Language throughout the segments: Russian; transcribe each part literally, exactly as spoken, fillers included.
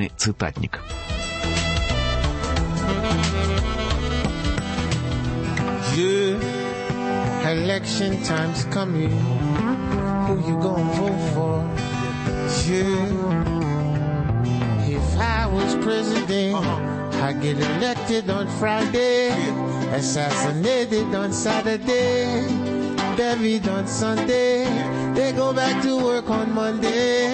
конкретный цитатник. Election time's coming. Who you gonna vote for? You. If I was president, I'd get elected on Friday, assassinated on Saturday, buried on Sunday. They go back to work on Monday.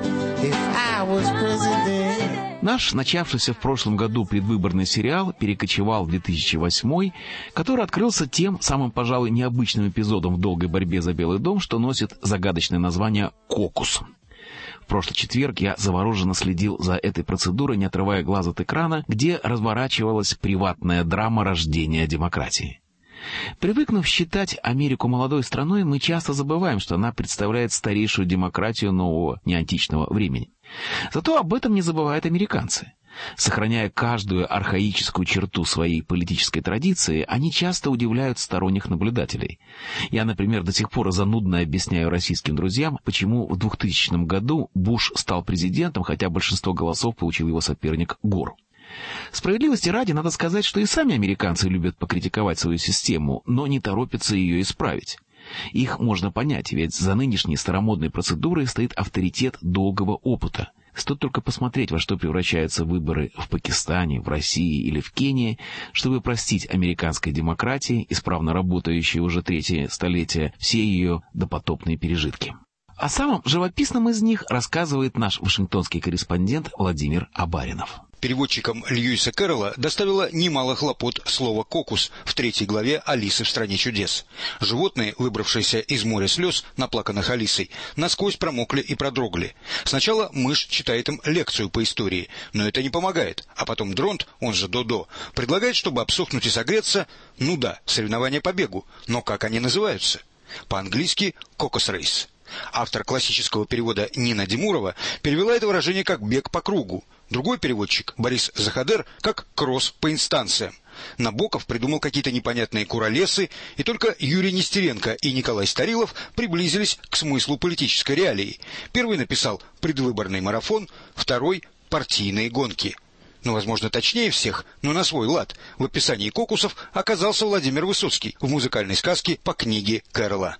If I was president. Наш начавшийся в прошлом году предвыборный сериал перекочевал в две тысячи восьмой, который открылся тем самым, пожалуй, необычным эпизодом в долгой борьбе за Белый дом, что носит загадочное название «Кокус». В прошлый четверг я завороженно следил за этой процедурой, не отрывая глаз от экрана, где разворачивалась приватная драма рождения демократии. Привыкнув считать Америку молодой страной, мы часто забываем, что она представляет старейшую демократию нового неантичного времени. Зато об этом не забывают американцы. Сохраняя каждую архаическую черту своей политической традиции, они часто удивляют сторонних наблюдателей. Я, например, до сих пор занудно объясняю российским друзьям, почему в двухтысячном году Буш стал президентом, хотя большинство голосов получил его соперник Гор. Справедливости ради, надо сказать, что и сами американцы любят покритиковать свою систему, но не торопятся ее исправить. Их можно понять, ведь за нынешней старомодной процедурой стоит авторитет долгого опыта. Стоит только посмотреть, во что превращаются выборы в Пакистане, в России или в Кении, чтобы простить американской демократии, исправно работающей уже третье столетие, все ее допотопные пережитки. О самом живописном из них рассказывает наш вашингтонский корреспондент Владимир Абаринов. Переводчикам Льюиса Кэрролла доставило немало хлопот слово «кокус» в третьей главе «Алисы в стране чудес». Животные, выбравшиеся из моря слез, наплаканных Алисой, насквозь промокли и продрогли. Сначала мышь читает им лекцию по истории, но это не помогает, а потом Дронт, он же Додо, предлагает, чтобы обсохнуть и согреться, ну да, соревнования по бегу, но как они называются? По-английски «кокос рейс». Автор классического перевода Нина Демурова перевела это выражение как «бег по кругу». Другой переводчик, Борис Захадер, как «кросс по инстанциям». Набоков придумал какие-то непонятные куролесы, и только Юрий Нестеренко и Николай Старилов приблизились к смыслу политической реалии. Первый написал «предвыборный марафон», второй «партийные гонки». Ну, возможно, точнее всех, но на свой лад. В описании «Кокусов» оказался Владимир Высоцкий в музыкальной сказке по книге Кэрролла.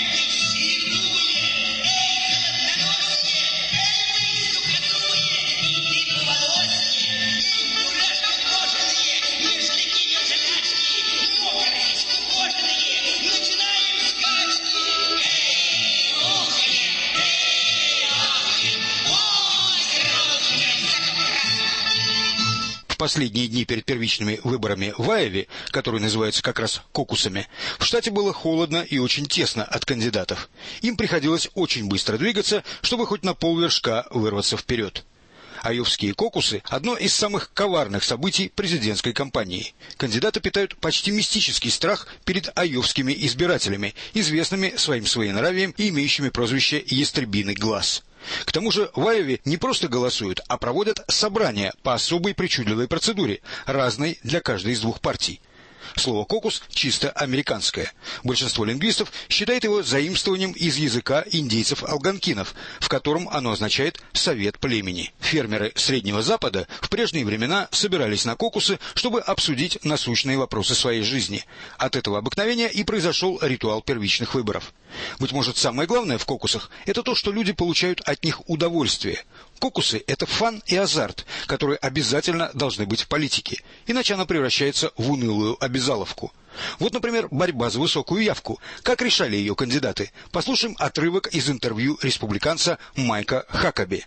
В последние дни перед первичными выборами в Айове, которые называются как раз «кокусами», в штате было холодно и очень тесно от кандидатов. Им приходилось очень быстро двигаться, чтобы хоть на полвершка вырваться вперед. Айовские кокусы – одно из самых коварных событий президентской кампании. Кандидаты питают почти мистический страх перед айовскими избирателями, известными своим своенравием и имеющими прозвище «Ястребиный глаз». К тому же в Айове не просто голосуют, а проводят собрания по особой причудливой процедуре, разной для каждой из двух партий. Слово «кокус» чисто американское. Большинство лингвистов считает его заимствованием из языка индейцев-алганкинов, в котором оно означает «совет племени». Фермеры Среднего Запада в прежние времена собирались на кокусы, чтобы обсудить насущные вопросы своей жизни. От этого обыкновения и произошел ритуал первичных выборов. Быть может, самое главное в кокусах – это то, что люди получают от них удовольствие. Кокусы – это фан и азарт, которые обязательно должны быть в политике, иначе она превращается в унылую обязаловку. Вот, например, борьба за высокую явку. Как решали ее кандидаты? Послушаем отрывок из интервью республиканца Майка Хакаби.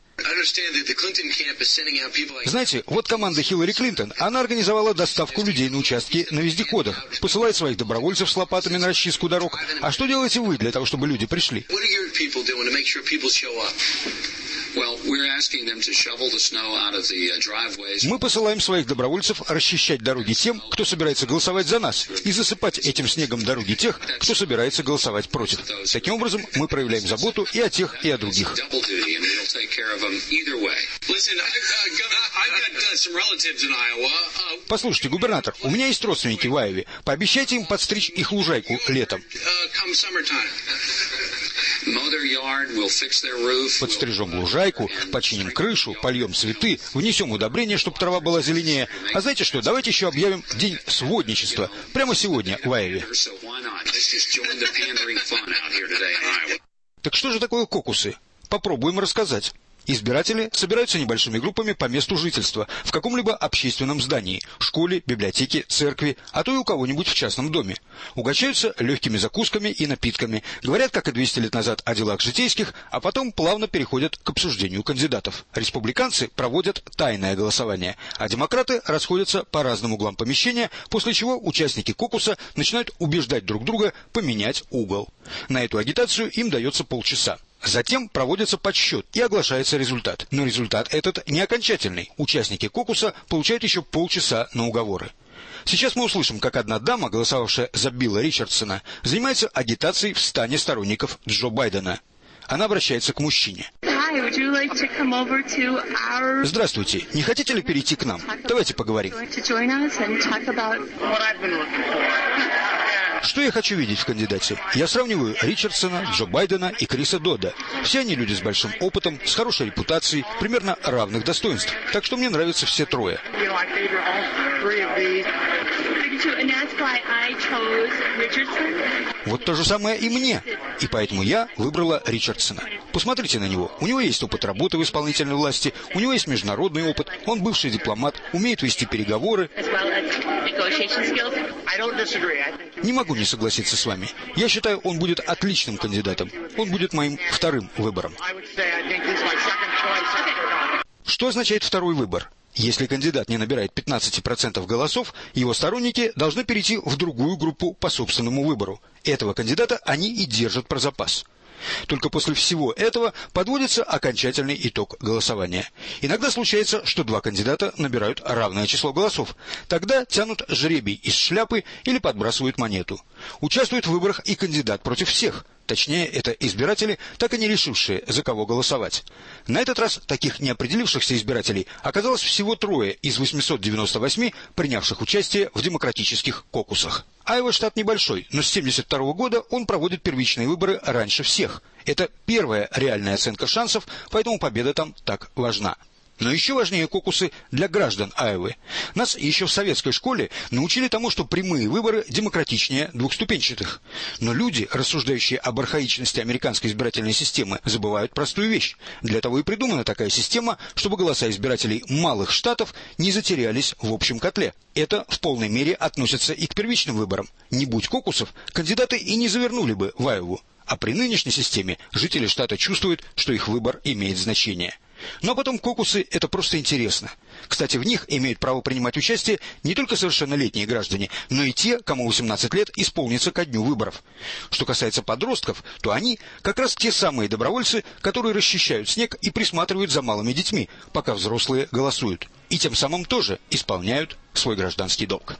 Знаете, вот команда Хиллари Клинтон, она организовала доставку людей на участки на вездеходах, посылает своих добровольцев с лопатами на расчистку дорог. А что делаете вы для того, чтобы люди пришли? Мы посылаем своих добровольцев расчищать дороги тем, кто собирается голосовать за нас, и засыпать этим снегом дороги тех, кто собирается голосовать против. Таким образом, мы проявляем заботу и о тех, и о других. Послушайте, губернатор, у меня есть родственники в Айове. Пообещайте им подстричь их лужайку летом. Подстрижем лужайку, починим крышу, польем цветы, внесем удобрения, чтобы трава была зеленее. А знаете что, давайте еще объявим день сводничества. Прямо сегодня в Айове. Так что же такое кокусы? Попробуем рассказать. Избиратели собираются небольшими группами по месту жительства, в каком-либо общественном здании, школе, библиотеке, церкви, а то и у кого-нибудь в частном доме. Угощаются легкими закусками и напитками, говорят, как и двести лет назад, о делах житейских, а потом плавно переходят к обсуждению кандидатов. Республиканцы проводят тайное голосование, а демократы расходятся по разным углам помещения, после чего участники кокуса начинают убеждать друг друга поменять угол. На эту агитацию им дается полчаса. Затем проводится подсчет и оглашается результат. Но результат этот не окончательный. Участники кокуса получают еще полчаса на уговоры. Сейчас мы услышим, как одна дама, голосовавшая за Билла Ричардсона, занимается агитацией в стане сторонников Джо Байдена. Она обращается к мужчине. Здравствуйте, не хотите ли перейти к нам? Давайте поговорим. Что я хочу видеть в кандидате? Я сравниваю Ричардсона, Джо Байдена и Криса Додда. Все они люди с большим опытом, с хорошей репутацией, примерно равных достоинств. Так что мне нравятся все трое. Вот то же самое и мне. И поэтому я выбрала Ричардсона. Посмотрите на него. У него есть опыт работы в исполнительной власти, у него есть международный опыт, он бывший дипломат, умеет вести переговоры. Не могу не согласиться с вами. Я считаю, он будет отличным кандидатом. Он будет моим вторым выбором. Что означает второй выбор? Если кандидат не набирает пятнадцать процентов голосов, его сторонники должны перейти в другую группу по собственному выбору. Этого кандидата они и держат про запас. Только после всего этого подводится окончательный итог голосования. Иногда случается, что два кандидата набирают равное число голосов. Тогда тянут жребий из шляпы или подбрасывают монету. Участвует в выборах и кандидат против всех. Точнее, это избиратели, так и не решившие, за кого голосовать. На этот раз таких неопределившихся избирателей оказалось всего трое из восьмисот девяноста восьми, принявших участие в демократических кокусах. Айова штат небольшой, но с семьдесят второго года он проводит первичные выборы раньше всех. Это первая реальная оценка шансов, поэтому победа там так важна. Но еще важнее кокусы для граждан Айовы. Нас еще в советской школе научили тому, что прямые выборы демократичнее двухступенчатых. Но люди, рассуждающие об архаичности американской избирательной системы, забывают простую вещь. Для того и придумана такая система, чтобы голоса избирателей малых штатов не затерялись в общем котле. Это в полной мере относится и к первичным выборам. Не будь кокусов, кандидаты и не завернули бы в Айову. А при нынешней системе жители штата чувствуют, что их выбор имеет значение. Но потом кокусы – это просто интересно. Кстати, в них имеют право принимать участие не только совершеннолетние граждане, но и те, кому восемнадцать лет исполнится ко дню выборов. Что касается подростков, то они как раз те самые добровольцы, которые расчищают снег и присматривают за малыми детьми, пока взрослые голосуют. И тем самым тоже исполняют свой гражданский долг.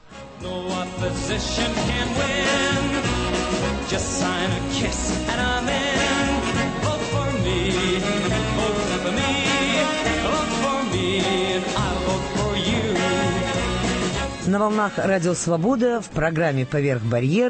На волнах Радио Свобода в программе «Поверх барьера»